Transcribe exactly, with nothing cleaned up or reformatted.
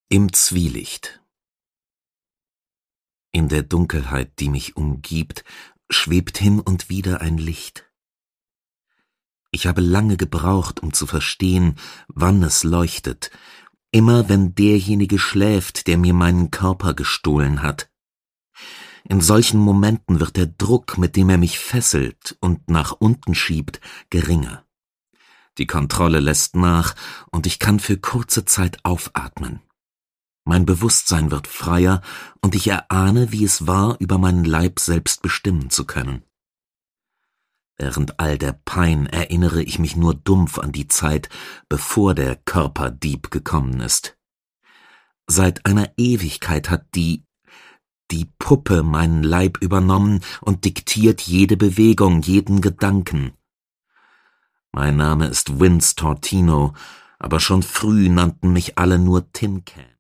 Im Zwielicht. In der Dunkelheit, die mich umgibt, schwebt hin und wieder ein Licht. Ich habe lange gebraucht, um zu verstehen, wann es leuchtet, immer wenn derjenige schläft, der mir meinen Körper gestohlen hat. In solchen Momenten wird der Druck, mit dem er mich fesselt und nach unten schiebt, geringer. Die Kontrolle lässt nach, und ich kann für kurze Zeit aufatmen. Mein Bewusstsein wird freier, und ich erahne, wie es war, über meinen Leib selbst bestimmen zu können. Während all der Pein erinnere ich mich nur dumpf an die Zeit, bevor der Körperdieb gekommen ist. Seit einer Ewigkeit hat die, die Puppe meinen Leib übernommen und diktiert jede Bewegung, jeden Gedanken. Mein Name ist Vince Tortino, aber schon früh nannten mich alle nur Tin Can.